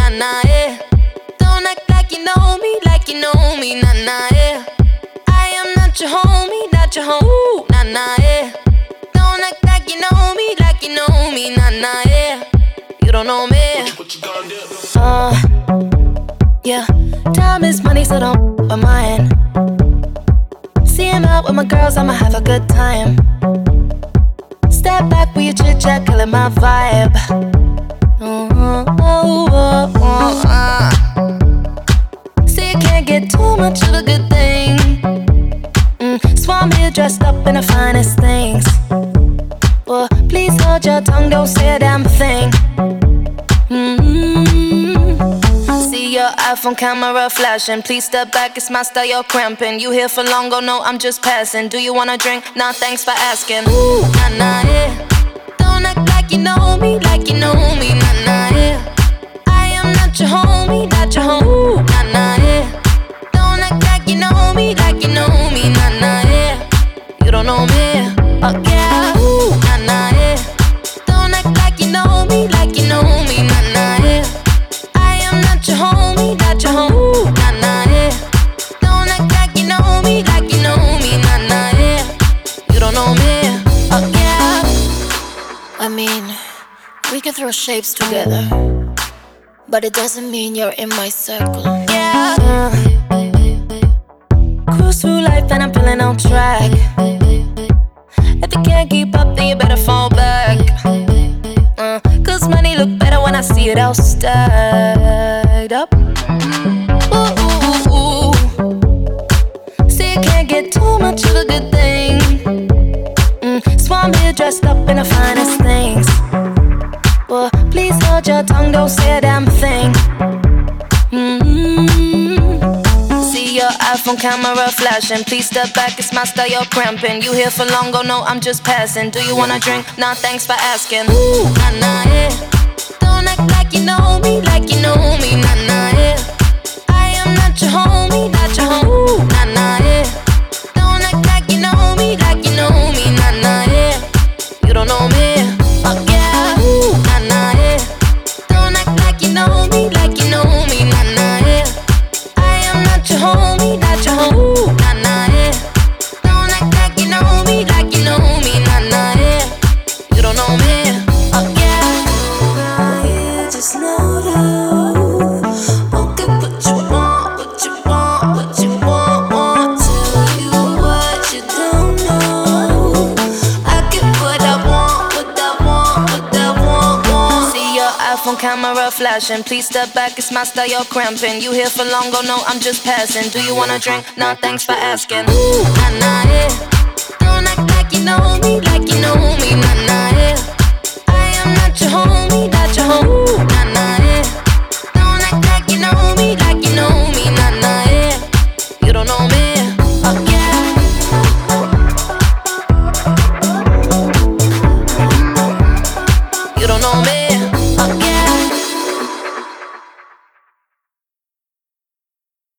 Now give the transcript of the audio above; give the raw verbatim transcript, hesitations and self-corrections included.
nah, nah, yeah. Don't act like you know me, like you know me, nah, nah, yeah. I am not your homie, not your home, nah, nah, yeah. Don't act like you know me, like you know me, nah, nah, yeah. You don't know me. What you gonna do? Uh, yeah. Time is money, so don't with mine. See him out with my girls, I'ma have a good time. Step back with your chit chat, killing my vibe. Oh, oh, oh, oh, uh. See, you can't get too much of a good thing. Mm, so I'm here dressed up in the finest things. Well, please hold your tongue, don't say a damn thing. Mm-hmm. See your iPhone camera flashing. Please step back, it's my style, you're cramping. You here for long, oh no, I'm just passing. Do you wanna drink? Nah, thanks for asking. Ooh, nah, nah, yeah. Don't act like you know me, like you know me, nah, nah, yeah. I am not your homie, not your home, ooh, nah, nah, yeah. Don't act like you know me, like you know me, nah, nah, yeah. You don't know me, oh yeah, ooh, nah, nah, yeah. Don't act like you know me, like you know me, nah, nah, yeah. I am not your homie, not your home, ooh, nah, nah, yeah. Don't act like you know me, like you know me, nah, nah, yeah. You don't know me, oh yeah. I mean, we can throw shapes together, but it doesn't mean you're in my circle. Yeah. Uh, cruise through life and I'm feeling on track. If you can't keep up, then you better fall back. Uh, Cause money look better when I see it all stacked up. Ooh, ooh, ooh, ooh. See, you can't get too much of a good thing. Mm, so I'm here dressed up in the finest things. Well, please hold your tongue, don't say a damn thing. Mm-hmm. See your iPhone camera flashing. Please step back, it's my style, you're cramping. You here for long, oh no, I'm just passing. Do you wanna drink? Nah, thanks for asking. Ooh, nah, nah, yeah. Don't act like you know me, like you know me, nah, nah, yeah. I am not your homie, not your home, ooh, nah, nah, yeah. Don't act like you know me, like you know me, nah, nah, yeah. You don't know me, oh yeah, ooh, nah, nah, yeah. Don't act like you know me, like you know me, nah, nah, yeah. I am not your homie, not your home, ooh, nah, nah, yeah. Don't act like you know me, like you know me, nah, nah, yeah. You don't know me, oh yeah. Now you just know that won't get what you want, what you want, what you want, want. Tell you what you don't know. I get what I want, what I want, what I want, want. See your iPhone camera flashing. Please step back, it's my style, you're cramping. You here for long, oh no, I'm just passing. Do you wanna drink? Nah, thanks for asking. Ooh, nah, nah, yeah.